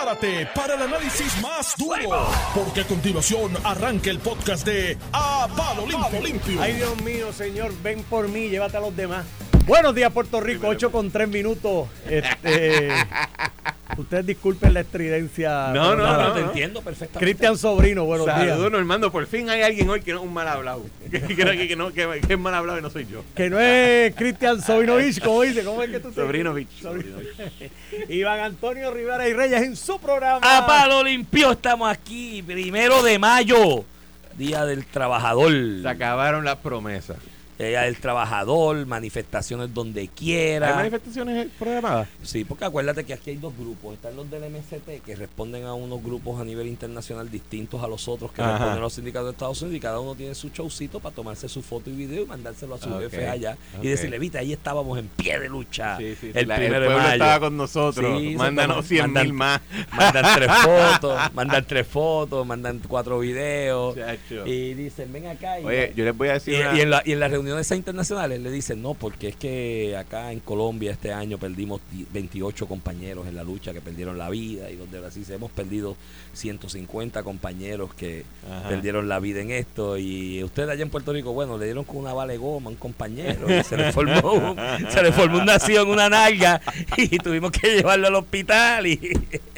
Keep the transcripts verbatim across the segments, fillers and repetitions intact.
Prepárate para el análisis más duro, porque a continuación arranca el podcast de A Palo Limpio. Limpio. Ay, Dios mío, señor, ven por mí, llévate a los demás. Buenos días, Puerto Rico, ocho con tres minutos. Este, ustedes disculpen la estridencia. No, no, nada, no, te no. entiendo perfectamente. Cristian Sobrino, buenos Saludos, días. Normando. Por fin hay alguien hoy que no es un mal hablado. Que, que, que, que, no, que, que es mal hablado y no soy yo. Que no es Cristian Sobrinovich, como dice, ¿cómo es que tú te Sobrinovich. Sobrinovich. Iván Antonio Rivera y Reyes en su programa. A Palo Limpio, estamos aquí, primero de mayo, Día del Trabajador. Se acabaron las promesas. Día del Trabajador, manifestaciones donde ¿Hay quiera. manifestaciones programadas? Sí, porque acuérdate que aquí hay dos grupos. Están los del M S T, que responden a unos grupos a nivel internacional distintos a los otros que Ajá. responden a los sindicatos de Estados Unidos, y cada uno tiene su showcito para tomarse su foto y video y mandárselo a sus Ok, jefes allá ok. y decirle, viste, ahí estábamos en pie de lucha. Sí, sí, sí. El La- primero el de pueblo mayo. estaba con nosotros. Sí, Mándanos se cien toman- mil más. Mandan tres fotos, mandan tres fotos, mandan cuatro videos. Chacho. Y dicen, ven acá. Y, Oye, yo les voy a decir y, una... y en la- y en las reuniones internacionales le dicen, no, porque es que acá en Colombia este año perdimos veintiocho compañeros en la lucha que perdieron la vida, y donde Brasil hemos perdido ciento cincuenta compañeros que Ajá. perdieron la vida en esto, y usted allá en Puerto Rico, bueno, le dieron con una bala de goma a un compañero y se le formó un- se le formó una nación, una nalga, y tuvimos que llevarlo al hospital. Y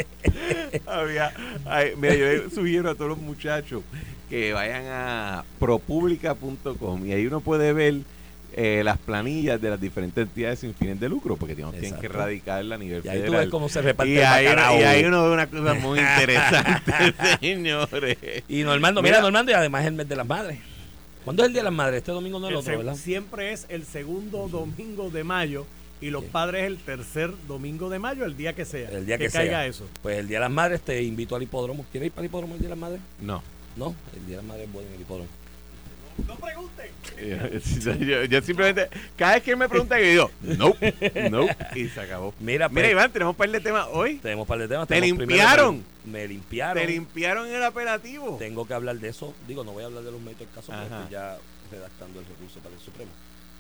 Había, ay, mira, yo le sugiero a todos los muchachos que vayan a propublica punto com y ahí uno puede ver eh, las planillas de las diferentes entidades sin fines de lucro, porque tienen, tienen que Exacto. erradicarla a nivel Y ahí tú federal. ves cómo se reparte y el ahí, bacalao. y ahí uno ve una cosa muy interesante, señores. Y Normando, mira, Mira. Normando, y además es el mes de las madres. ¿Cuándo es el Día de las Madres? Este domingo no es el El otro, seg- ¿verdad? Siempre es el segundo domingo de mayo y los Sí. padres el tercer domingo de mayo, el día que sea. El día que, caiga sea. eso. Pues el Día de las Madres te invito al hipódromo. ¿Quieres ir para el hipódromo el Día de las Madres? No. No, el Día de las Madres es bueno en el hipódromo. No pregunten. Yo, yo- yo simplemente, cada vez que él me pregunta, yo digo, no, no, y se acabó. Mira, Mira, pues, Iván, tenemos un par de temas hoy. tenemos un par de temas. ¿Te Tenemos primero limpiaron? el- Me limpiaron. Te limpiaron el apelativo. Tengo que hablar de eso. Digo, no voy a hablar de los méritos del caso, porque Ajá. estoy ya redactando el recurso para el Supremo.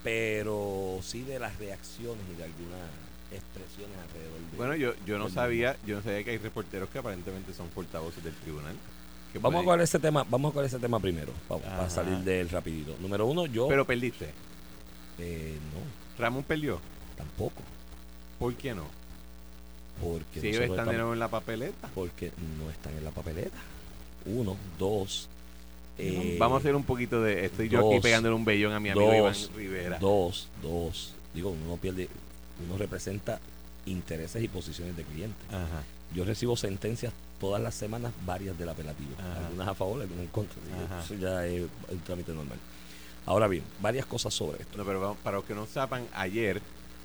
Pero sí de las reacciones y de algunas expresiones alrededor de... Bueno, yo, yo no del sabía, yo no sabía que hay reporteros que aparentemente son portavoces del tribunal. Que Vamos a pueden- coger ese tema, vamos a coger ese tema primero, para, para Ajá. salir de él rapidito. Número uno, yo... Pero perdiste. eh, no, Ramón perdió. tampoco. ¿Por qué no? Porque Si ellos nosotros están de estamos- nuevo en la papeleta. porque no están en la papeleta. Uno, dos. eh, Vamos a hacer un poquito de. Estoy yo aquí dos, pegándole un bellón a mi amigo Iván dos, Rivera. Dos, dos. Digo, uno pierde, uno representa intereses y posiciones de clientes. Ajá. Yo recibo sentencias todas las semanas, varias del apelativo. Ajá. Algunas a favor, algunas en contra. Ajá. Eso ya es el trámite normal. Ahora bien, varias cosas sobre esto. No, pero vamos, para los que no sepan, ayer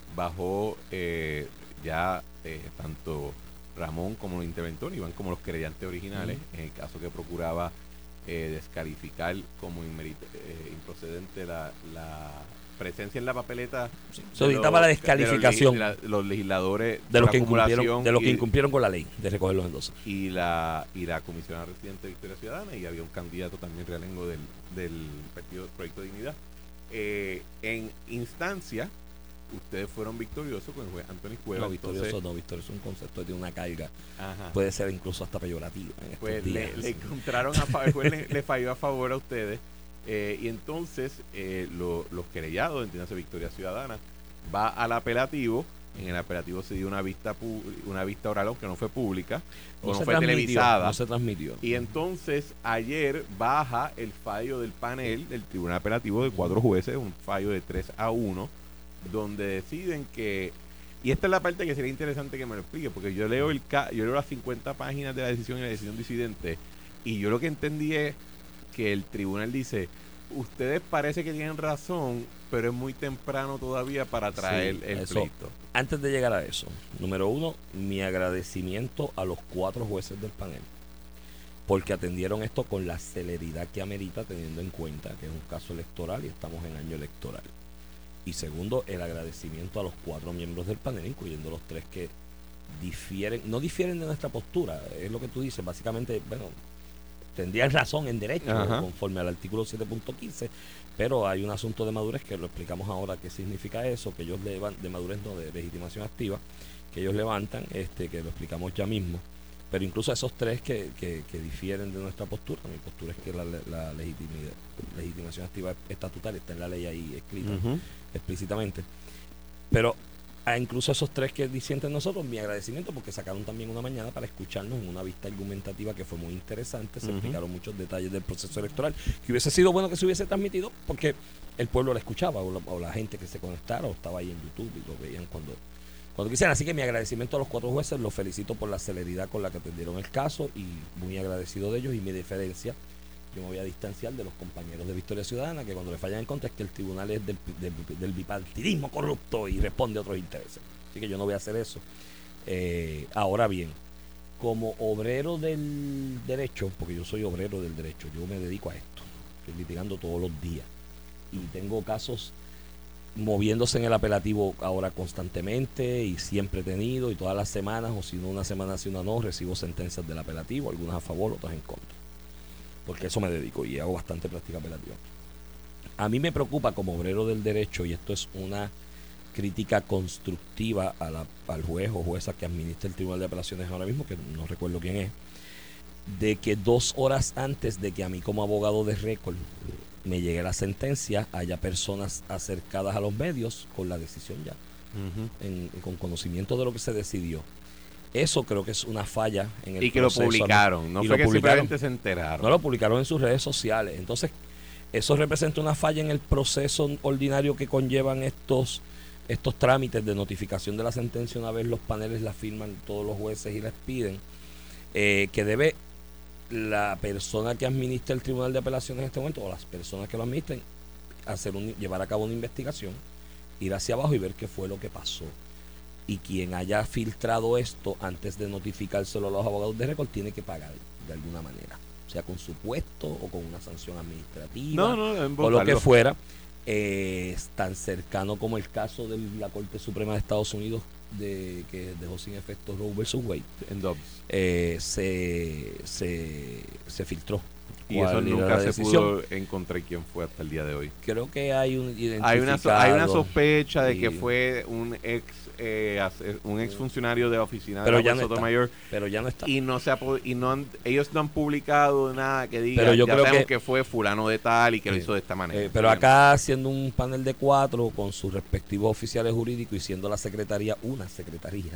bajó eh, ya eh, tanto Ramón como los interventores, Iván como los querellantes originales, Ujú. en el caso que procuraba eh, descalificar como inmerite- eh, improcedente la, la presencia en la papeleta. Solicitaba la descalificación De los, legi- de la- los legisladores de los la que incumplieron, acumulación de los que y- incumplieron con la ley de recoger los endosos. y la y la comisionada residente de Victoria Ciudadana, y había un candidato también realengo del, del partido Proyecto de Dignidad. Eh, en instancia, ustedes fueron victoriosos con el juez Anthony Cueva. No, victorioso entonces, no, victorioso es un concepto que tiene una carga. ajá, Puede ser incluso hasta peyorativo en estos pues días. le, le encontraron a fa- el juez le, le falló a favor a ustedes, eh, y entonces eh, lo- los querellados, entiéndase Victoria Ciudadana, va al apelativo. En el apelativo se dio una vista pu- una vista oral, aunque no fue pública, o no, se fue transmitió, televisada. No se transmitió. Y entonces ayer baja el fallo del panel del Tribunal Apelativo de cuatro jueces, un fallo de tres a uno, donde deciden que, y esta es la parte que sería interesante que me lo explique, porque yo leo el ca- yo leo las cincuenta páginas de la decisión y la decisión disidente, y yo lo que entendí es que el tribunal dice, ustedes parece que tienen razón, pero es muy temprano todavía para traer Sí, el eso. pleito. Antes de llegar a eso, número uno, mi agradecimiento a los cuatro jueces del panel, porque atendieron esto con la celeridad que amerita, teniendo en cuenta que es un caso electoral y estamos en año electoral. Y segundo, el agradecimiento a los cuatro miembros del panel, incluyendo los tres que difieren, no difieren de nuestra postura, es lo que tú dices, básicamente, bueno, tendrían razón en derecho, Ajá. conforme al artículo siete punto quince, pero hay un asunto de madurez que lo explicamos ahora qué significa eso, que ellos levantan, de madurez no, de legitimación activa, que ellos levantan, este que lo explicamos ya mismo, pero incluso esos tres que, que, que difieren de nuestra postura, mi postura es que la, la legitimidad, legitimación activa estatutaria está en la ley ahí escrita uh-huh. explícitamente, pero a incluso esos tres que disienten nosotros, mi agradecimiento porque sacaron también una mañana para escucharnos en una vista argumentativa que fue muy interesante, se uh-huh. explicaron muchos detalles del proceso electoral, que hubiese sido bueno que se hubiese transmitido porque el pueblo la escuchaba o la, o la gente que se conectara o estaba ahí en YouTube y lo veían cuando Cuando quisieran. Así que mi agradecimiento a los cuatro jueces, los felicito por la celeridad con la que atendieron el caso y muy agradecido de ellos, y mi deferencia, yo me voy a distanciar de los compañeros de Victoria Ciudadana, que cuando le fallan en contra es que el tribunal es del, del, del bipartidismo corrupto y responde a otros intereses. Así que yo no voy a hacer eso. Eh, ahora bien, como obrero del derecho, porque yo soy obrero del derecho, yo me dedico a esto, estoy litigando todos los días y tengo casos moviéndose en el apelativo ahora constantemente y siempre he tenido, y todas las semanas, o si no una semana si una no, recibo sentencias del apelativo, algunas a favor, otras en contra, porque eso me dedico y hago bastante práctica apelativa. A mí me preocupa como obrero del derecho, y esto es una crítica constructiva a la, al juez o jueza que administra el Tribunal de Apelaciones ahora mismo, que no recuerdo quién es, de que dos horas antes de que a mí como abogado de récord me llegue la sentencia, haya personas acercadas a los medios con la decisión ya, uh-huh. en, con conocimiento de lo que se decidió. Eso creo que es una falla en el y que proceso. lo publicaron, no y fue lo que publicaron, simplemente se enteraron. No, lo publicaron en sus redes sociales. Entonces, eso representa una falla en el proceso ordinario que conllevan estos estos trámites de notificación de la sentencia una vez los paneles la firman todos los jueces y la expiden, eh, que debe la persona que administra el Tribunal de Apelaciones en este momento, o las personas que lo administren, hacer un, llevar a cabo una investigación, ir hacia abajo y ver qué fue lo que pasó. Y quien haya filtrado esto antes de notificárselo a los abogados de récord tiene que pagar de alguna manera, sea con su puesto o con una sanción administrativa, no, no, o lo que fuera. Eh, es tan cercano como el caso de la Corte Suprema de Estados Unidos de que dejó sin efecto Roe versus Wade en Dobbs, eh, se, se se filtró y eso nunca se pudo encontrar quién fue hasta el día de hoy. Creo que hay un identificado, hay una so, hay una sospecha de y, que fue un ex eh, un ex funcionario de la oficina pero de la ya no Sotomayor, pero ya no está, y no se ha y no han, ellos no han publicado nada que diga pero yo ya creo sabemos que, que fue fulano de tal y que sí, lo hizo de esta manera. Eh, pero acá haciendo un panel de cuatro con sus respectivos oficiales jurídicos y siendo la secretaría una secretaría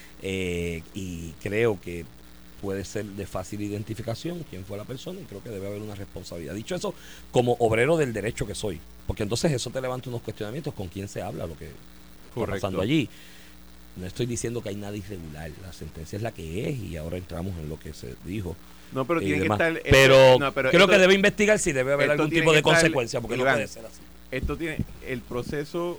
eh, y creo que puede ser de fácil identificación quién fue la persona, y creo que debe haber una responsabilidad. Dicho eso, como obrero del derecho que soy, porque entonces eso te levanta unos cuestionamientos con quién se habla, lo que está pasando allí. No estoy diciendo que hay nada irregular, la sentencia es la que es y ahora entramos en lo que se dijo. No, pero tiene que estar. Esto, pero, no, pero creo esto, que debe investigar si debe haber algún tipo de estar, consecuencia, porque Iván, no puede ser así. Esto tiene el proceso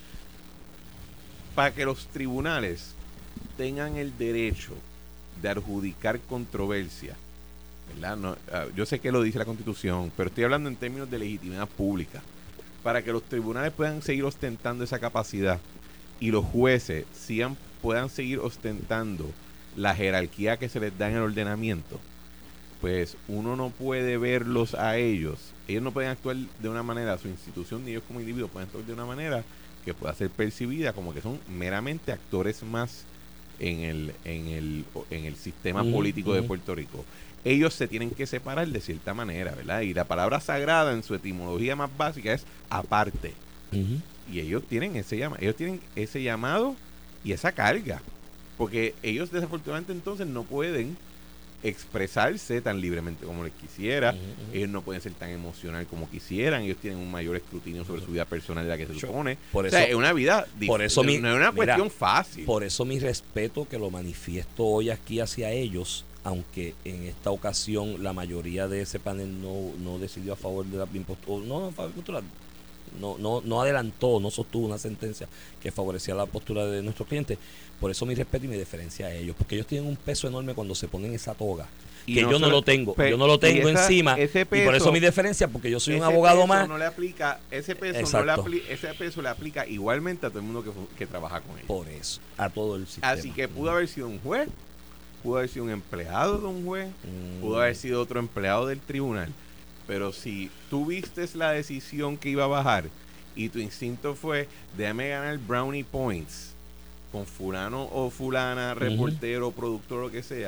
para que los tribunales tengan el derecho de adjudicar controversia, ¿verdad? No, uh, yo sé que lo dice la Constitución, pero estoy hablando en términos de legitimidad pública. Para que los tribunales puedan seguir ostentando esa capacidad y los jueces sigan, puedan seguir ostentando la jerarquía que se les da en el ordenamiento, pues uno no puede verlos a ellos. Ellos no pueden actuar de una manera, su institución ni ellos como individuos pueden actuar de una manera que pueda ser percibida como que son meramente actores más en el en el en el sistema uh-huh, político uh-huh. de Puerto Rico. Ellos se tienen que separar de cierta manera, ¿verdad? Y la palabra sagrada en su etimología más básica es aparte. Uh-huh. Y ellos tienen ese llama, ellos tienen ese llamado y esa carga, porque ellos desafortunadamente entonces no pueden expresarse tan libremente como les quisiera. Uh-huh, uh-huh. Ellos no pueden ser tan emocional como quisieran. Ellos tienen un mayor escrutinio sobre uh-huh. su vida personal de la que se supone. Por eso, o sea, es una vida difícil. Por eso mi, no es una cuestión mira, fácil. Por eso mi respeto que lo manifiesto hoy aquí hacia ellos, aunque en esta ocasión la mayoría de ese panel no, no decidió a favor de la impostura, no, no, no, no, no adelantó, no sostuvo una sentencia que favorecía la postura de nuestros clientes. Por eso mi respeto y mi deferencia a ellos, porque ellos tienen un peso enorme cuando se ponen esa toga, y que no yo no lo tengo, pe- yo no lo tengo esa, encima, ese peso, y por eso mi deferencia, porque yo soy un abogado peso más. No le aplica, ese peso no le apli- ese peso le aplica igualmente a todo el mundo que, que trabaja con ellos. Por eso, a todo el sistema. Así que pudo haber sido un juez, pudo haber sido un empleado de un juez, mm. pudo haber sido otro empleado del tribunal, pero si tú vistes la decisión que iba a bajar y tu instinto fue, déjame ganar brownie points con fulano o fulana, reportero, uh-huh. productor, lo que sea,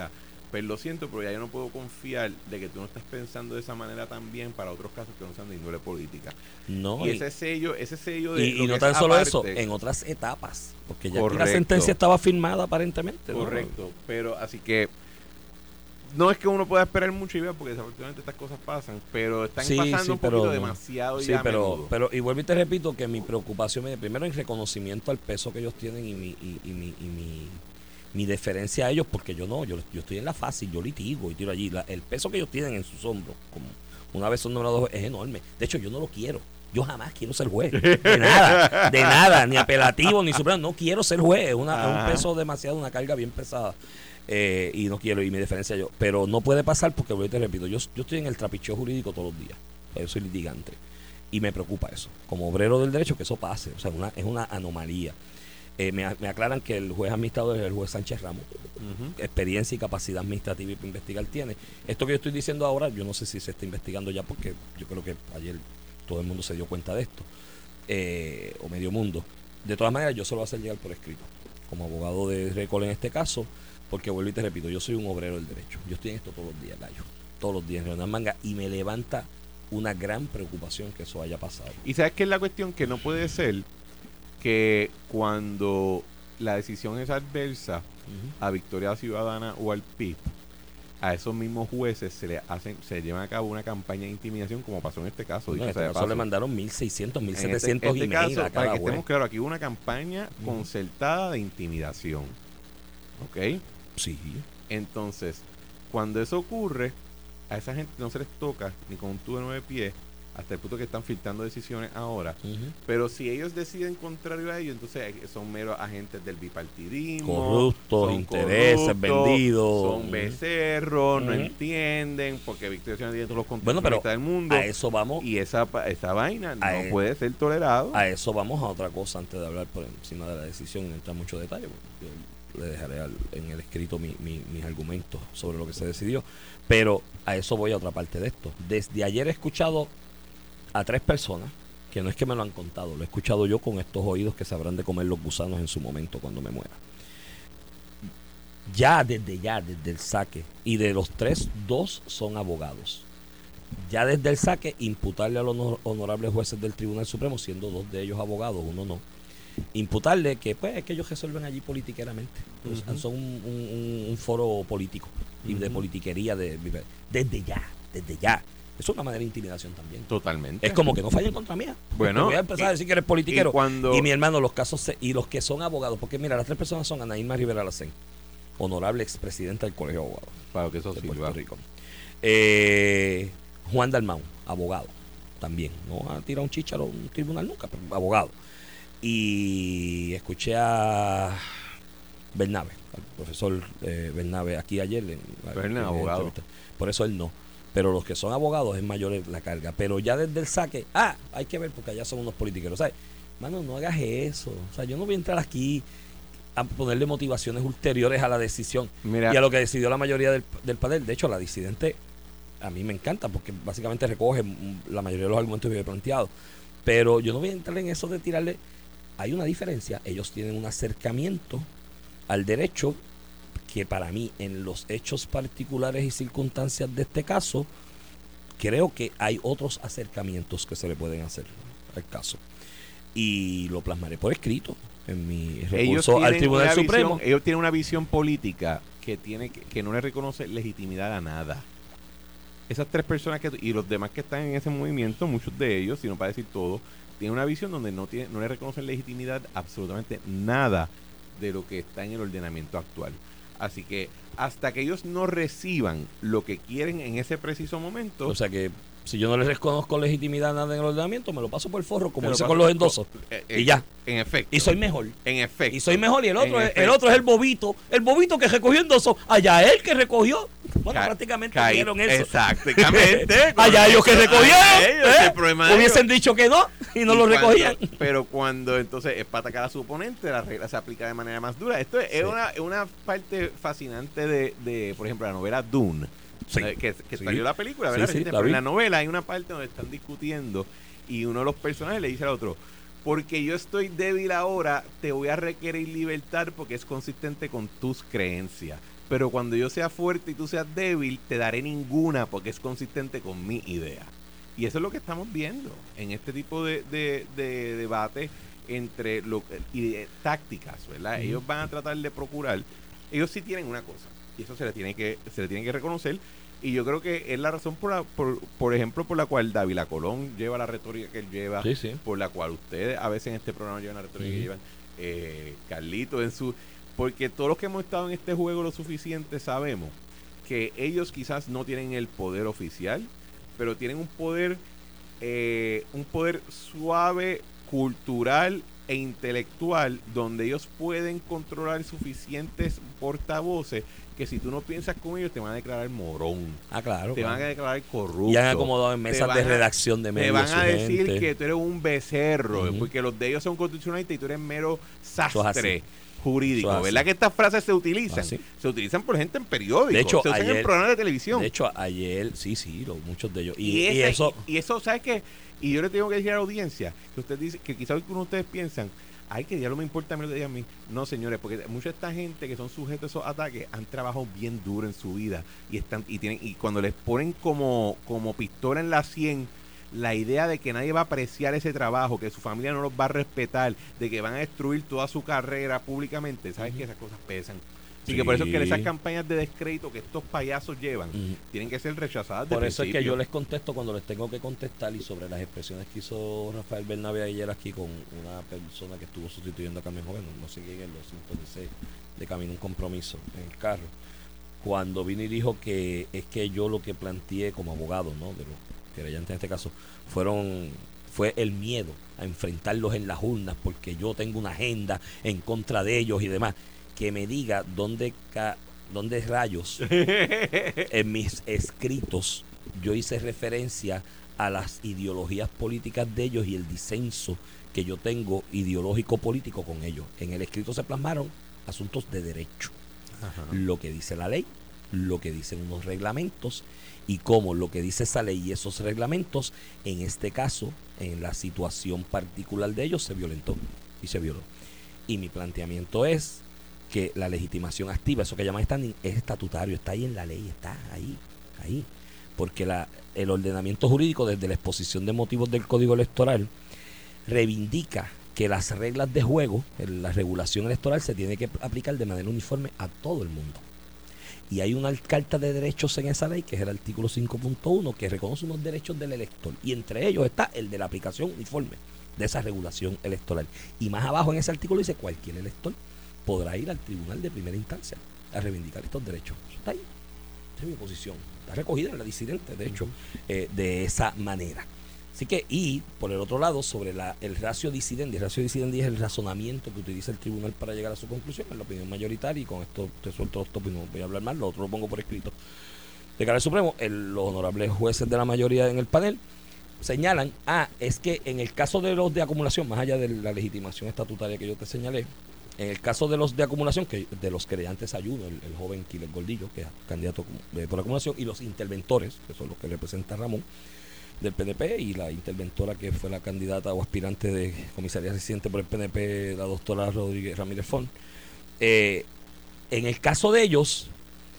Pues lo siento, pero ya yo no puedo confiar de que tú no estás pensando de esa manera también para otros casos que no sean de índole política. No, y, y ese sello, ese sello de Y, lo y no que tan es solo aparte, eso, en otras etapas, porque ya aquí la Correcto. sentencia estaba firmada aparentemente. ¿no? Correcto, pero así que no es que uno pueda esperar mucho y vea, porque desafortunadamente estas cosas pasan, pero están Sí, pasando sí, un pero poquito no. demasiado Sí, ya a pero, menudo. pero y vuelvo y te repito que mi preocupación viene primero en reconocimiento al peso que ellos tienen y mi, y, y mi, y mi, mi deferencia a ellos, porque yo no, yo, yo estoy en la fase, yo litigo y tiro allí. La, el peso que ellos tienen en sus hombros, como una vez son nombrados, es enorme. De hecho, yo no lo quiero. Yo jamás quiero ser juez. De nada, de nada, ni apelativo, ni supremo. No quiero ser juez. Es una, es un peso demasiado, una carga bien pesada. Eh, y no quiero, y mi diferencia yo. Pero no puede pasar porque, yo te repito, yo, yo estoy en el trapicheo jurídico todos los días. Yo soy litigante. Y me preocupa eso. Como obrero del derecho, que eso pase. O sea, una, es una anomalía. Eh, me, me aclaran que el juez administrador es el juez Sánchez Ramos. Uh-huh. Experiencia y capacidad administrativa y para investigar tiene. Esto que yo estoy diciendo ahora, yo no sé si se está investigando ya, porque yo creo que ayer todo el mundo se dio cuenta de esto. Eh, o medio mundo. De todas maneras, yo se lo voy a hacer llegar por escrito. Como abogado de récord en este caso, porque vuelvo y te repito, yo soy un obrero del derecho. Yo estoy en esto todos los días, gallo. Todos los días en Leonardo Manga, y me levanta una gran preocupación que eso haya pasado. Y sabes qué es la cuestión, que no puede ser que cuando la decisión es adversa uh-huh. a Victoria Ciudadana o al P I B, a esos mismos jueces se le hacen, se llevan a cabo una campaña de intimidación, como pasó en este caso. No, en este caso le mandaron mil seiscientos, mil setecientos en este, emails caso, a cada para que juez. estemos claros, aquí hubo una campaña uh-huh. concertada de intimidación. ¿Ok? Sí. Entonces, cuando eso ocurre, a esa gente no se les toca ni con un tubo de nueve pies, hasta el punto que están filtrando decisiones ahora. Uh-huh. Pero si ellos deciden contrario a ello, entonces son meros agentes del bipartidismo, corruptos, intereses, corruptos, vendidos, son becerros, uh-huh. no entienden, porque Victoria Ciudadana tiene todos los bueno, controles del mundo. A eso vamos. Y esa, esa vaina no e- puede ser tolerado. A eso vamos a otra cosa antes de hablar por encima de la decisión y no entrar en mucho detalle. Yo le dejaré al, en el escrito mi, mi, mis argumentos sobre lo que se decidió. Pero a eso voy a otra parte de esto. Desde ayer he escuchado a tres personas, que no es que me lo han contado, lo he escuchado yo con estos oídos que sabrán de comer los gusanos en su momento cuando me muera. Ya desde ya, desde el saque, y de los tres, dos son abogados. Ya desde el saque, imputarle a los honor, honorables jueces del Tribunal Supremo, siendo dos de ellos abogados, uno no, imputarle que pues es que ellos resuelven allí politiqueramente. Uh-huh. O sea, son un, un, un foro político y uh-huh. de politiquería de, desde ya, desde ya. Es una manera de intimidación también. Totalmente. Es como que no fallen contra mí. Bueno, te voy a empezar y, a decir que eres politiquero. Y, cuando... y mi hermano, los casos se, y los que son abogados, porque mira, las tres personas son Ana Irma Rivera Lacén, honorable expresidenta del Colegio de Abogados. Para que eso de sí, Puerto va. Rico. Eh, Juan Dalmau, abogado, también. No ha tirado un chícharo a un tribunal nunca, pero abogado. Y escuché a Bernabe, al profesor eh, Bernabe aquí ayer. En, Bernabe, abogado. Por eso él no. Pero los que son abogados es mayor la carga. Pero ya desde el saque, ah, hay que ver porque allá son unos politiqueros. ¿Sabes? Mano, no hagas eso. O sea, yo no voy a entrar aquí a ponerle motivaciones ulteriores a la decisión. Mira, y a lo que decidió la mayoría del, del panel. De hecho, la disidente a mí me encanta porque básicamente recoge la mayoría de los argumentos que yo he planteado. Pero yo no voy a entrar en eso de tirarle. Hay una diferencia. Ellos tienen un acercamiento al derecho que para mí, en los hechos particulares y circunstancias de este caso, creo que hay otros acercamientos que se le pueden hacer al caso. Y lo plasmaré por escrito en mi recurso al Tribunal Supremo. Visión, ellos tienen una visión política que tiene que, que no le reconoce legitimidad a nada. Esas tres personas que y los demás que están en ese movimiento, muchos de ellos, si no para decir todos, tienen una visión donde no, tiene, no le reconocen legitimidad absolutamente nada de lo que está en el ordenamiento actual. Así que hasta que ellos no reciban lo que quieren en ese preciso momento... O sea que si yo no les reconozco legitimidad nada en el ordenamiento, me lo paso por el forro, como hice paso, con los endosos. Eh, eh, y ya. En efecto. Y soy mejor. En efecto. Y soy mejor. Y el otro, es, el otro es el bobito. El bobito que recogió endosos. Allá él que recogió. Bueno, Ca prácticamente dieron eso. Exactamente. Allá ellos que recogieron. Ellos, ¿eh? el problema Hubiesen dicho que no y no y lo cuando, recogían. Pero cuando entonces es para atacar a su oponente, la regla se aplica de manera más dura. Esto es, sí. es una, una parte fascinante de, de, por ejemplo, la novela Dune. Sí. Que, que sí. salió la película, ¿verdad? Sí, sí, Pero en la novela hay una parte donde están discutiendo y uno de los personajes le dice al otro: porque yo estoy débil ahora, te voy a requerir libertad porque es consistente con tus creencias. pero cuando yo sea fuerte y tú seas débil, te daré ninguna porque es consistente con mi idea. Y eso es lo que estamos viendo en este tipo de, de, de debate entre lo, y de tácticas, ¿verdad? Uh-huh. Ellos van a tratar de procurar, ellos sí tienen una cosa, y eso se le tiene que, se le tiene que reconocer, y yo creo que es la razón por, la, por, por ejemplo, por la cual Dávila Colón lleva la retórica que él lleva, sí, sí. por la cual ustedes a veces en este programa llevan la retórica uh-huh. que llevan, eh, Carlito en su... Porque todos los que hemos estado en este juego lo suficiente sabemos que ellos quizás no tienen el poder oficial, pero tienen un poder eh, un poder suave, cultural e intelectual, donde ellos pueden controlar suficientes portavoces que si tú no piensas con ellos te van a declarar morón. Ah, claro. Te claro. van a declarar corrupto. Y han acomodado en mesas de redacción de medios. Te van a decir gente. que tú eres un becerro, uh-huh. porque los de ellos son constitucionalistas y tú eres mero sastre jurídico, ¿verdad? Que estas frases se utilizan. ¿Así? Se utilizan por gente en periódicos, de hecho, se usan ayer, en programas de televisión. De hecho, ayer, sí, sí, lo, muchos de ellos. Y, y, ese, y eso... Y, y eso, ¿sabes qué? Y yo le tengo que decir a la audiencia, que usted dice, que quizás algunos de ustedes piensan, ay, que ya no me importa a mí lo que digan a mí. No, señores, porque mucha de esta gente que son sujetos a esos ataques han trabajado bien duro en su vida y están y tienen y cuando les ponen como, como pistola en la sien la idea de que nadie va a apreciar ese trabajo, que su familia no los va a respetar, de que van a destruir toda su carrera públicamente, ¿sabes uh-huh. que esas cosas pesan? Así sí. que por eso es que esas campañas de descrédito que estos payasos llevan uh-huh. tienen que ser rechazadas. Por eso principio. Es que yo les contesto cuando les tengo que contestar, y sobre las expresiones que hizo Rafael Bernabe ayer aquí con una persona que estuvo sustituyendo a Carmen Joven, no sé quién es, los cincuenta y seis de Camino a un Compromiso en el carro, cuando vino y dijo que es que yo lo que planteé como abogado, ¿no? De los querellantes en este caso, fueron fue el miedo a enfrentarlos en las urnas porque yo tengo una agenda en contra de ellos y demás. Que me diga dónde, ca, dónde rayos en mis escritos yo hice referencia a las ideologías políticas de ellos y el disenso que yo tengo ideológico político con ellos. En el escrito se plasmaron asuntos de derecho. Ajá. Lo que dice la ley, lo que dicen unos reglamentos y cómo lo que dice esa ley y esos reglamentos, en este caso, en la situación particular de ellos, se violentó y se violó. Y mi planteamiento es que la legitimación activa, eso que llaman standing, es estatutario, está ahí en la ley, está ahí, ahí. Porque la, el ordenamiento jurídico, desde la exposición de motivos del Código Electoral, reivindica que las reglas de juego, la regulación electoral, se tiene que aplicar de manera uniforme a todo el mundo. Y hay una carta de derechos en esa ley, que es el artículo cinco punto uno, que reconoce unos derechos del elector. Y entre ellos está el de la aplicación uniforme de esa regulación electoral. Y más abajo en ese artículo dice cualquier elector podrá ir al tribunal de primera instancia a reivindicar estos derechos. Eso está ahí. Esa es mi posición. Está recogida en la disidente, de hecho, eh, de esa manera. Así que, y por el otro lado, sobre la, el ratio disidente, el ratio disidente es el razonamiento que utiliza el tribunal para llegar a su conclusión, es la opinión mayoritaria, y con esto te suelto los tópicos, no voy a hablar más, lo otro lo pongo por escrito. De cara al Supremo, el, los honorables jueces de la mayoría en el panel señalan, ah, es que en el caso de los de acumulación, más allá de la legitimación estatutaria que yo te señalé, en el caso de los de acumulación, que de los querellantes Ayuno, el, el joven Quiles Gordillo, que es candidato de, por acumulación, y los interventores, que son los que representa Ramón, del P N P, y la interventora que fue la candidata o aspirante de comisaría residente por el P N P, la doctora Rodríguez Ramírez Font. Eh, en el caso de ellos,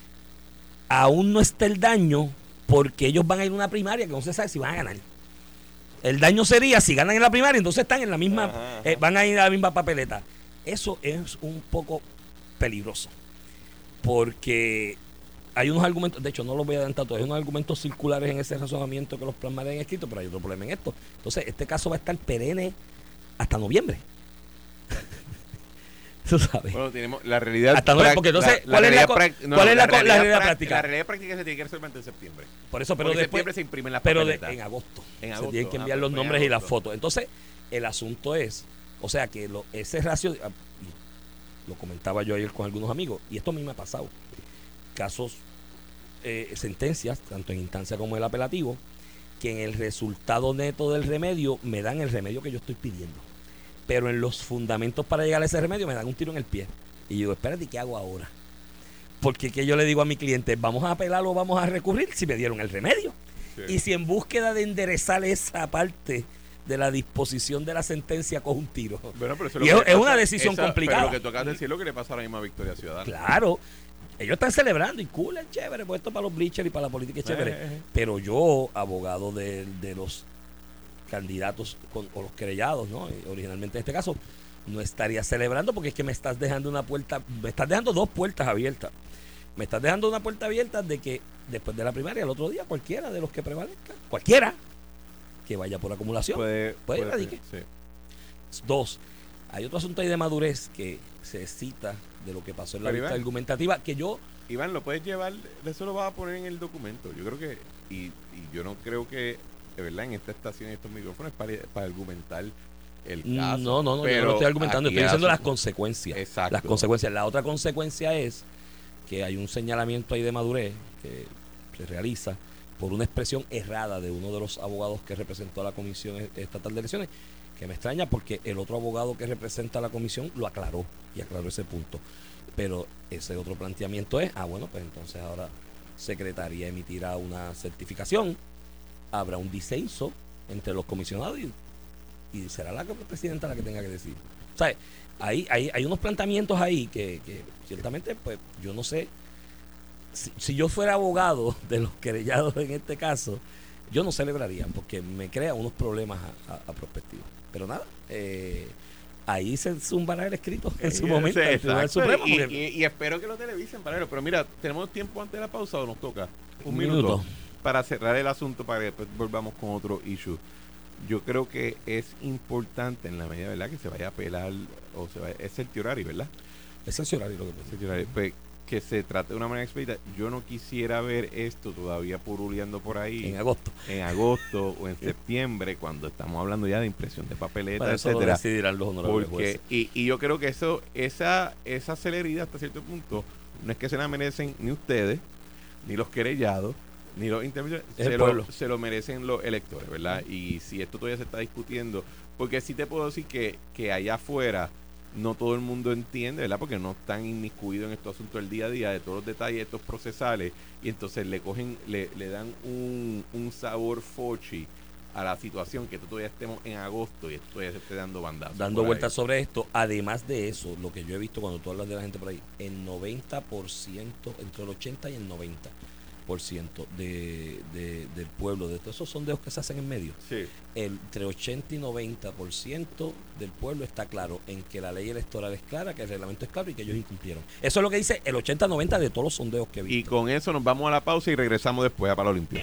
aún no está el daño, porque ellos van a ir a una primaria que no se sabe si van a ganar. El daño sería si ganan en la primaria, entonces están en la misma, ajá, ajá. Eh, van a ir a la misma papeleta. Eso es un poco peligroso, porque hay unos argumentos, de hecho no los voy a adelantar todos, hay unos argumentos circulares en ese razonamiento que los plasmaré en escrito, pero hay otro problema en esto. Entonces, este caso va a estar perenne hasta noviembre. ¿Tú sabes? Bueno, tenemos la realidad. Hasta noviembre, porque entonces, la, ¿cuál, la es la, ¿cuál no, es la, la, realidad, la realidad práctica? La realidad práctica se tiene que resolver en septiembre. Por eso, pero porque después, en septiembre se imprimen las pero de, papeletas. en agosto. En se agosto. tienen que enviar ah, los pues, nombres y las fotos. Entonces, el asunto es, o sea, que lo, ese ratio, lo comentaba yo ayer con algunos amigos, y esto a mí me ha pasado. Casos, eh, sentencias, tanto en instancia como en el apelativo, que en el resultado neto del remedio me dan el remedio que yo estoy pidiendo. Pero en los fundamentos para llegar a ese remedio me dan un tiro en el pie. Y yo digo, espérate, ¿qué hago ahora? Porque que yo le digo a mi cliente, ¿vamos a apelar o vamos a recurrir si me dieron el remedio? Sí. Y si en búsqueda de enderezar esa parte de la disposición de la sentencia cojo un tiro. Bueno, pero eso y es, es una decisión esa, complicada. Pero lo que tú acabas de decir es lo que le pasa ahora mismo a Victoria Ciudadana. Claro. ellos están celebrando y cool, es chévere, pues esto para los bleachers y para la política es chévere. Eh, eh. Pero yo, abogado de, de los candidatos con, o los querellados, ¿no? Originalmente en este caso, no estaría celebrando porque es que me estás dejando una puerta, me estás dejando dos puertas abiertas. Me estás dejando una puerta abierta de que después de la primaria, el otro día, cualquiera de los que prevalezca, cualquiera que vaya por acumulación, puede, puede, puede radique. Sí. Dos, hay otro asunto ahí de madurez que se cita de lo que pasó en la vista argumentativa, que yo... Iván, lo puedes llevar, eso lo vas a poner en el documento. Yo creo que, y, y yo no creo que, de verdad, en esta estación y estos micrófonos para, para argumentar el caso. No, no, no, pero yo no estoy argumentando, estoy diciendo las consecuencias. Exacto. Las consecuencias. La otra consecuencia es que hay un señalamiento ahí de madurez que se realiza por una expresión errada de uno de los abogados que representó a la Comisión Estatal de Elecciones, que me extraña porque el otro abogado que representa a la comisión lo aclaró y aclaró ese punto. Pero ese otro planteamiento es, ah, bueno, pues entonces ahora Secretaría emitirá una certificación, habrá un disenso entre los comisionados y, y será la presidenta la que tenga que decir. O sea, hay, hay, hay unos planteamientos ahí que, que ciertamente, pues yo no sé, si, si yo fuera abogado de los querellados en este caso, yo no celebraría porque me crea unos problemas a, a, a perspectiva. Pero nada, eh, ahí se zumbará el escrito en su momento. Sí, el Supremo, y, porque... y, y espero que lo televisen, Panero. Pero mira, ¿tenemos tiempo antes de la pausa o nos toca? Un, Un minuto, minuto para cerrar el asunto, para que después volvamos con otro issue. Yo creo que es importante en la medida, ¿verdad?, que se vaya a apelar, o se vaya, es certiorari, ¿verdad? Es certiorari lo que pasa. Certiorari, pues, que se trate de una manera expedita. Yo no quisiera ver esto todavía puruleando por ahí. En agosto. En agosto o en septiembre, cuando estamos hablando ya de impresión de papeleta, para eso etcétera. Lo decidirán los honorables porque, jueces. Y, y yo creo que eso, esa, esa celeridad hasta cierto punto, no es que se la merecen ni ustedes, ni los querellados, ni los intermediarios, se lo, se lo merecen los electores, ¿verdad? Y si esto todavía se está discutiendo, porque sí te puedo decir que, que allá afuera no todo el mundo entiende, ¿verdad? Porque no están inmiscuidos en estos asuntos del día a día, de todos los detalles, estos procesales, y entonces le cogen, le, le dan un, un sabor fochi a la situación, que esto todavía estemos en agosto y esto todavía se esté dando bandazos. Dando vueltas sobre esto. Además de eso, lo que yo he visto cuando tú hablas de la gente por ahí, el noventa por ciento, entre el ochenta y el noventa por ciento de, de, del pueblo, de todos esos sondeos que se hacen en medio, sí. el, entre ochenta y noventa por ciento del pueblo está claro en que la ley electoral es clara, que el reglamento es claro y que ellos incumplieron. Eso es lo que dice el ochenta noventa de todos los sondeos que he visto. Y con eso nos vamos a la pausa y regresamos después a Palo Limpio.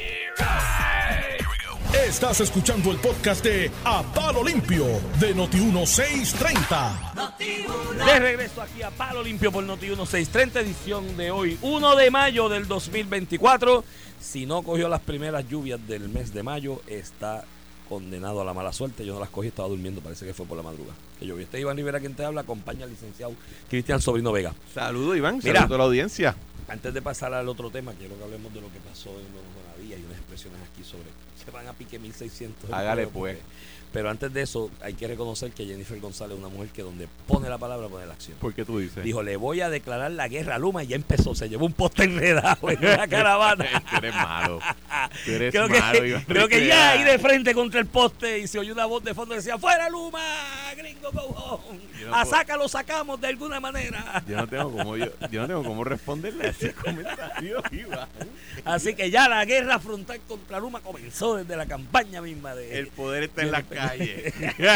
Estás escuchando el podcast de A Palo Limpio de Noti uno seiscientos treinta. De regreso aquí a Palo Limpio por Noti uno seiscientos treinta, edición de hoy, uno de mayo del dos mil veinticuatro. Si no cogió las primeras lluvias del mes de mayo, está condenado a la mala suerte. Yo no las cogí, estaba durmiendo, parece que fue por la madrugada que llovió. Este Iván Rivera, quien te habla, acompaña al licenciado Cristian Sobrino Vega. Saludos, Iván. Mira, saludos a la audiencia. Antes de pasar al otro tema, quiero que hablemos de lo que pasó en los Monavías y unas expresiones aquí sobre se van a pique mil seiscientos. Hágale pues. Pero antes de eso, hay que reconocer que Jennifer González es una mujer que donde pone la palabra, pone la acción. ¿Por qué tú dices? Dijo, le voy a declarar la guerra a Luma y ya empezó. Se llevó un poste enredado en una caravana. Tú eres malo. Tú eres creo malo, que, Iván creo que ya ahí de frente contra el poste y se oyó una voz de fondo que decía, ¡fuera Luma! ¡Gringo, go home! No a saca lo sacamos de alguna manera. Yo no tengo cómo, yo, yo no tengo cómo responderle a ese comentario, Iván. Así que ya la guerra frontal contra Luma comenzó desde la campaña misma de... El poder está en las calles.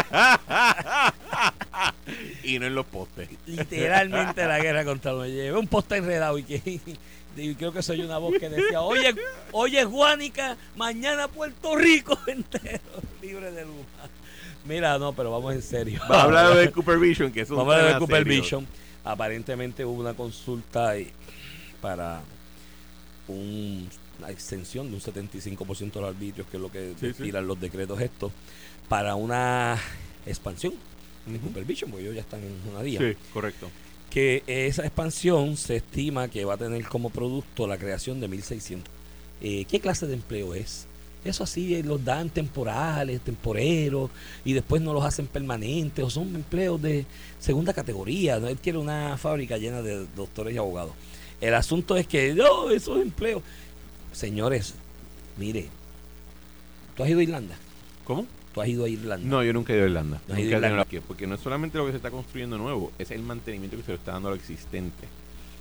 Y no en los postes. Literalmente la guerra contra Luma. Llevé un poste enredado y que... Y creo que soy una voz que decía, oye, oye Juanica, mañana Puerto Rico entero libre de Luma. Mira, no, pero vamos en serio. Vamos a hablar de Cooper Vision, que es un Vamos a hablar de Cooper Vision. Aparentemente hubo una consulta para un, una extensión de un setenta y cinco por ciento de los arbitrios, que es lo que sí, tiran sí. los decretos estos, para una expansión de uh-huh. Cooper Vision, porque ellos ya están en una día. Sí, correcto. Que esa expansión se estima que va a tener como producto la creación de mil seiscientos. Eh, ¿Qué clase de empleo es? Eso así los dan temporales, temporeros, y después no los hacen permanentes, o son empleos de segunda categoría. ¿No? Él quiere una fábrica llena de doctores y abogados. El asunto es que, no, esos empleos. Señores, mire, ¿tú has ido a Irlanda? ¿Cómo? ¿Tú has ido a Irlanda? No, yo nunca he ido a Irlanda. ¿No nunca has ido a Irlanda? Aquí, porque no es solamente lo que se está construyendo nuevo, es el mantenimiento que se le está dando a lo existente.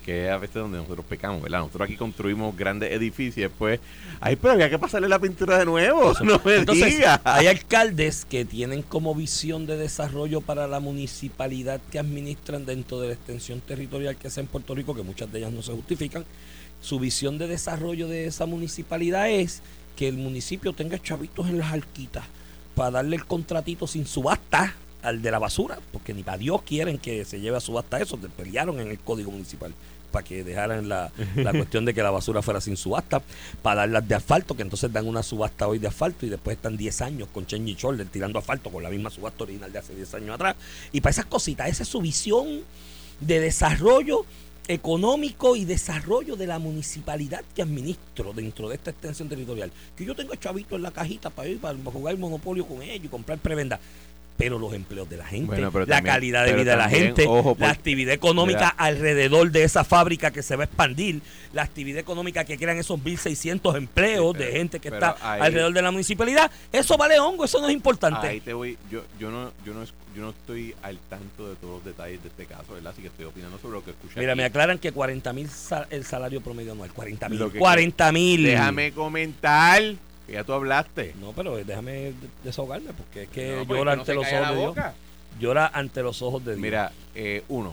que es a veces donde nosotros pecamos, ¿verdad? Nosotros aquí construimos grandes edificios y después, ay, pero había que pasarle la pintura de nuevo, Eso. no me Entonces, digas. hay alcaldes que tienen como visión de desarrollo para la municipalidad que administran dentro de la extensión territorial que sea en Puerto Rico, que muchas de ellas no se justifican. Su visión de desarrollo de esa municipalidad es que el municipio tenga chavitos en las alquitas para darle el contratito sin subasta al de la basura, porque ni para Dios quieren que se lleve a subasta eso, te pelearon en el código municipal para que dejaran la, la cuestión de que la basura fuera sin subasta, para darlas de asfalto, que entonces dan una subasta hoy de asfalto y después están diez años con Change y Shoulder tirando asfalto con la misma subasta original de hace diez años atrás, y para esas cositas, esa es su visión de desarrollo económico y desarrollo de la municipalidad que administro dentro de esta extensión territorial, que yo tengo chavito en la cajita para ir para jugar monopolio con ellos y comprar prebenda. Pero los empleos de la gente, Bueno, pero la también- calidad de pero vida de la también, gente, ojo, la por- actividad económica mira. alrededor de esa fábrica que se va a expandir, la actividad económica que crean esos mil seiscientos empleos Sí, pero- de gente que pero está ahí- alrededor de la municipalidad, eso vale hongo, eso no es importante. Ahí te voy, yo, yo no, yo no, es- yo no estoy al tanto de todos los detalles de este caso, ¿verdad? Así que estoy opinando sobre lo que escuché. Mira, aquí. me aclaran que cuarenta mil el salario promedio anual, cuarenta mil. Lo que- cuarenta mil. Déjame comentar, que ya tú hablaste. No, pero déjame desahogarme porque es que No, porque llora no ante se los calla ojos la de Dios. boca. Llora ante los ojos de Dios. Mira, eh, uno,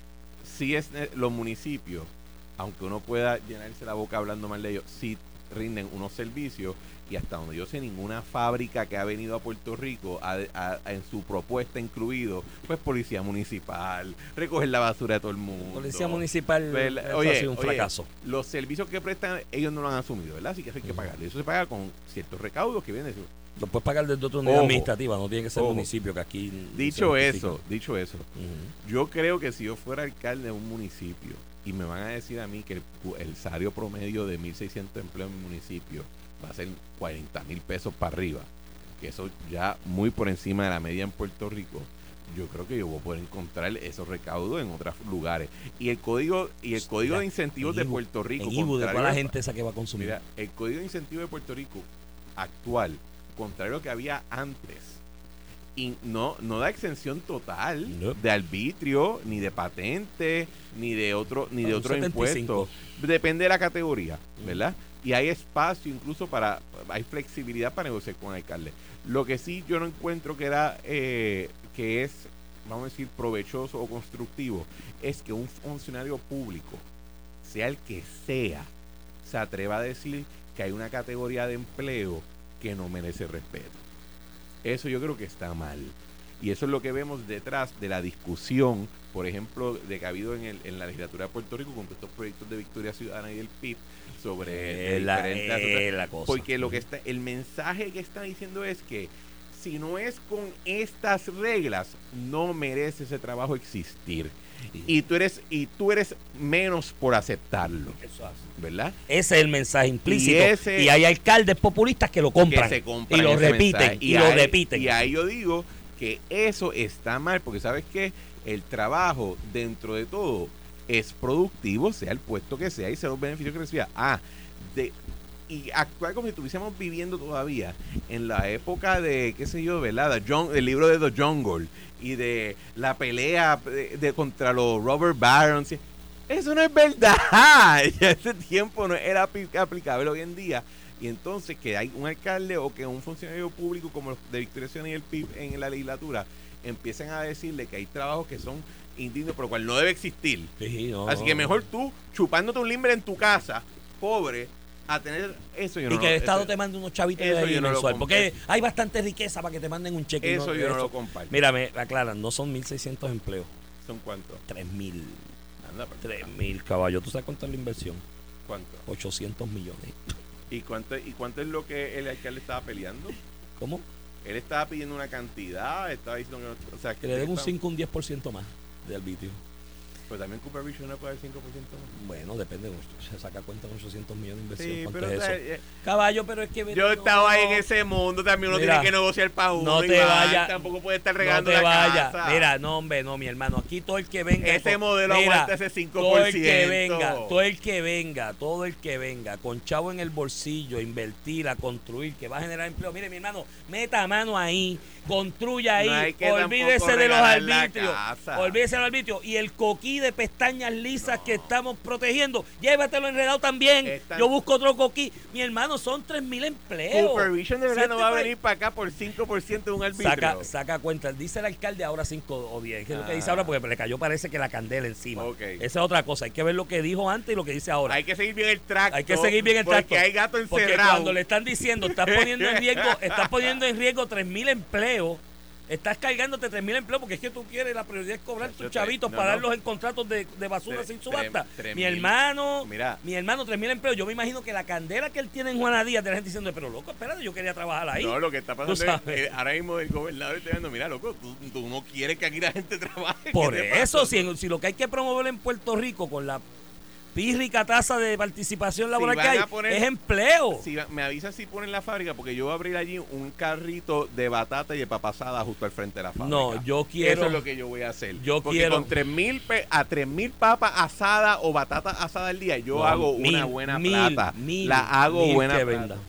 si es ne- los municipios, aunque uno pueda llenarse la boca hablando mal de ellos, sí rinden unos servicios, y hasta donde yo sé, ninguna fábrica que ha venido a Puerto Rico ha- ha- ha en su propuesta incluido, pues policía municipal, recoger la basura de todo el mundo. Policía municipal, Pues, eso oye, ha sido un oye, fracaso. Los servicios que prestan, ellos no lo han asumido, ¿verdad? Así que eso hay que pagarle. Eso se paga con ciertos recaudos que vienen de su- Lo puedes pagar desde otra unidad Ojo. administrativa, no tiene que ser Ojo. municipio, que aquí Dicho se eso, justifica. dicho eso, Ujú. yo creo que si yo fuera alcalde de un municipio y me van a decir a mí que el, el salario promedio de mil seiscientos empleos en mi municipio va a ser cuarenta mil pesos para arriba, que eso ya muy por encima de la media en Puerto Rico, yo creo que yo voy a poder encontrar esos recaudos en otros lugares. Y el código y el código Mira, de incentivos en de Ibu- Puerto Rico, En Ibu, de contrario toda la a- gente esa que va a consumir. Mira, el código de incentivos de Puerto Rico actual, contrario a lo que había antes, y no, no da exención total No. de arbitrio, ni de patente, ni de otro, ni de Ah, un otro setenta y cinco. impuesto. Depende de la categoría, ¿verdad? Y hay espacio incluso para, hay flexibilidad para negociar con el alcalde. Lo que sí yo no encuentro que era, eh, que es, vamos a decir, provechoso o constructivo, es que un funcionario público, sea el que sea, se atreva a decir que hay una categoría de empleo que no merece respeto. Eso yo creo que está mal. Y eso es lo que vemos detrás de la discusión, por ejemplo, de que ha habido en, el, en la legislatura de Puerto Rico con estos proyectos de Victoria Ciudadana y del P I B sobre Es la- diferentes es la cosa. porque lo que está, el mensaje que está diciendo es que si no es con estas reglas, no merece ese trabajo existir. Y tú eres, y tú eres menos por aceptarlo, Eso hace. ¿verdad? Ese es el mensaje implícito. Y Y, ese- hay alcaldes populistas que lo compran. Que se compran y lo ese repiten. mensaje. Y, lo ahí- repiten. Y ahí yo digo que eso está mal, porque ¿sabes qué? El trabajo, dentro de todo, es productivo, sea el puesto que sea y sea los beneficios que reciba. Ah, de, y actuar como si estuviésemos viviendo todavía en la época de, qué sé yo, ¿verdad? The Jung- el libro de The Jungle y de la pelea de, de contra los Robert Barons. Eso no es verdad. Ya ese tiempo no era apli- aplicable hoy en día. Y entonces que hay un alcalde o que un funcionario público como los de Victoria Ciudadana y el P I B en la legislatura empiecen a decirle que hay trabajos que son indignos, por lo cual no debe existir. Sí, no, Así que mejor tú, chupándote un limbre en tu casa, pobre, a tener eso. Yo y no que lo- el Estado eso- te mande unos chavitos eso de ahí yo no lo mensual. Porque comparto. hay bastante riqueza para que te manden un cheque. y Eso yo no lo comparto. Mira, me aclaran, no son mil seiscientos empleos, ¿Son cuántos? tres mil. Anda, pues, tres mil caballos. ¿Tú sabes cuánto es la inversión? ¿cuánto? ochocientos millones. ¿Y cuánto, ¿Y cuánto es lo que el alcalde estaba peleando? ¿Cómo? Él estaba pidiendo una cantidad, estaba diciendo que no, o sea, Que le den un estaba- cinco, un diez por ciento más de arbitrio. Pues también Cooper Beach no puede dar cinco por ciento más. Bueno, depende. Se saca cuenta con ochocientos millones de inversión. Sí, ¿Cuánto pero es o sea, eso? eh, Caballo, pero es que... yo no, estaba ahí en ese mundo, también uno Mira, tiene que negociar para uno. no te Iván, vaya- tampoco puede estar No regando te la vayas. casa. Mira, no, hombre, no, mi hermano. Aquí todo el que venga... Ese con- modelo mira, aguanta ese cinco por ciento. Todo el que venga, todo el que venga, todo el que venga, con chavo en el bolsillo, a invertir, a construir, que va a generar empleo. Mire, mi hermano, meta mano ahí, construya ahí, No hay que olvídese tampoco de los regalar la arbitrios. casa. Olvídese de los arbitrios. Y el coquí de pestañas lisas no. que estamos protegiendo, llévatelo enredado también. Están... Yo busco otro coquí. Mi hermano, son tres mil empleos. Supervision de verdad no va a venir para acá por cinco por ciento de un arbitrio. Saca, saca cuenta. Dice el alcalde ahora cinco o diez. ¿Qué es ah. lo que dice ahora? Porque le cayó parece que la candela encima. Okay. Esa es otra cosa. Hay que ver lo que dijo antes y lo que dice ahora. Hay que seguir bien el tracto. Hay que seguir bien el tracto. Porque hay gato encerrado. Porque cuando le están diciendo, estás poniendo en riesgo, estás poniendo en riesgo tres mil empleos. Estás cargándote tres mil empleos porque es que tú quieres, la prioridad es cobrar tus chavitos no, para no. darlos en contratos de, de basura tres, sin subasta. Tres, tres mi mil. hermano, Mira. mi hermano, tres mil empleos. Yo me imagino que la candela que él tiene en Juana Díaz de la gente diciendo, pero loco, espérate, yo quería trabajar ahí. No, lo que está pasando es que ahora mismo el gobernador está diciendo, mira, loco, tú, tú no quieres que aquí la gente trabaje. Por eso, si, si lo que hay que promover en Puerto Rico con la pírrica tasa de participación laboral si que hay poner, es empleo. Si me avisas si ponen la fábrica, porque yo voy a abrir allí un carrito de batata y de papa asada justo al frente de la fábrica. No, yo quiero. Eso es lo que yo voy a hacer. Yo porque quiero. Con tres mil a tres mil papas asadas o batata asada al día, yo no, hago mil, una buena mil, plata. Mil, la hago mil buena que plata. Venda.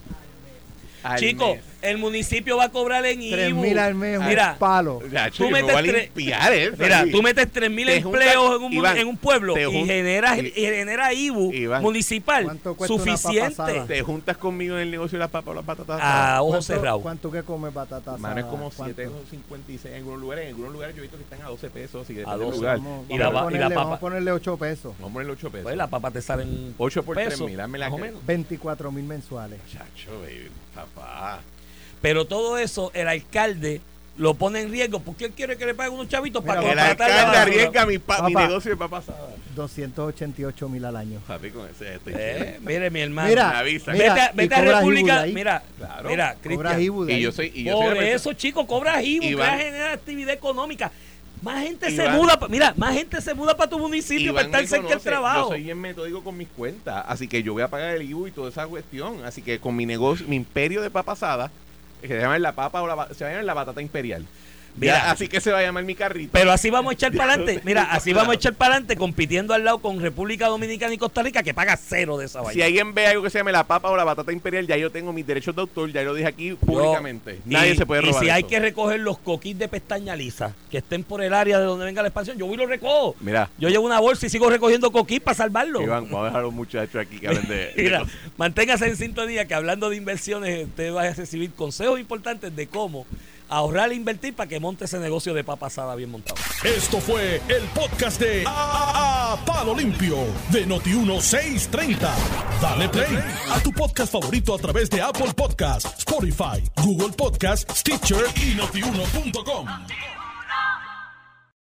Chicos, el municipio va a cobrar en I B U. tres mil al mes, mira, un palo. Ya, tú metes tres, eso, mira, ahí. tú metes tres mil empleos en un, Iván, en un pueblo y jun, generas y, y genera I B U Iván, municipal suficiente. Te juntas conmigo en el negocio de las papas o las patatas. A ojos cerrados. ¿Cuánto que come patatas? Mano, es como siete cincuenta y seis en algunos lugares. En algunos lugares yo he visto que están a doce pesos. Y a doce. Lugar. Vamos, y, la, vamos, y la papa. Vamos a ponerle ocho pesos. Vamos a ponerle ocho pesos. Pues la papa te salen ocho por pesos, tres mil. Dame la más o menos. veinticuatro mil mensuales. Chacho, baby, papá. Pero todo eso, el alcalde lo pone en riesgo porque él quiere que le pague unos chavitos Mira, para que el alcalde arriesga mi, pa, mi negocio de papas asadas. doscientos ochenta y ocho mil al año. Papi, con ese estoy eh, mire, mi hermano. Mira, avisa. Vete a, vete a República. Mira, claro. mira, Cristian. Y yo soy, y yo por soy eso, chicos, cobras I B U, que genera actividad económica. Más gente Iván, se muda, mira, más gente se muda para tu municipio Iván para estar cerca del trabajo. Yo soy bien metódico con mis cuentas, así que yo voy a pagar el I B U y toda esa cuestión. Así que con mi negocio, mi imperio de papa asada, que se llama la papa o la, se va a llamar la batata imperial. Mira, ya, así que se va a llamar mi carrito. Pero así vamos a echar para adelante. Mira, así vamos a echar para adelante compitiendo al lado con República Dominicana y Costa Rica, que paga cero de esa vaina. Si alguien ve algo que se llame la papa o la batata imperial, ya yo tengo mis derechos de autor, ya lo dije aquí públicamente. Yo, Nadie y, se puede robar. Y si eso. hay que recoger los coquís de pestaña lisa que estén por el área de donde venga la expansión, yo voy y los recojo. Mira. Yo llevo una bolsa y sigo recogiendo coquís para salvarlo. Iván, vamos a dejar a los muchachos aquí que hablen de. Mira, de manténgase en sintonía que hablando de inversiones, usted va a recibir consejos importantes de cómo ahorrar e invertir para que monte ese negocio de papa asada bien montado. Esto fue el podcast de A, A Palo Limpio de Noti uno seiscientos treinta. Dale play a tu podcast favorito a través de Apple Podcasts, Spotify, Google Podcasts, Stitcher y notiuno punto com.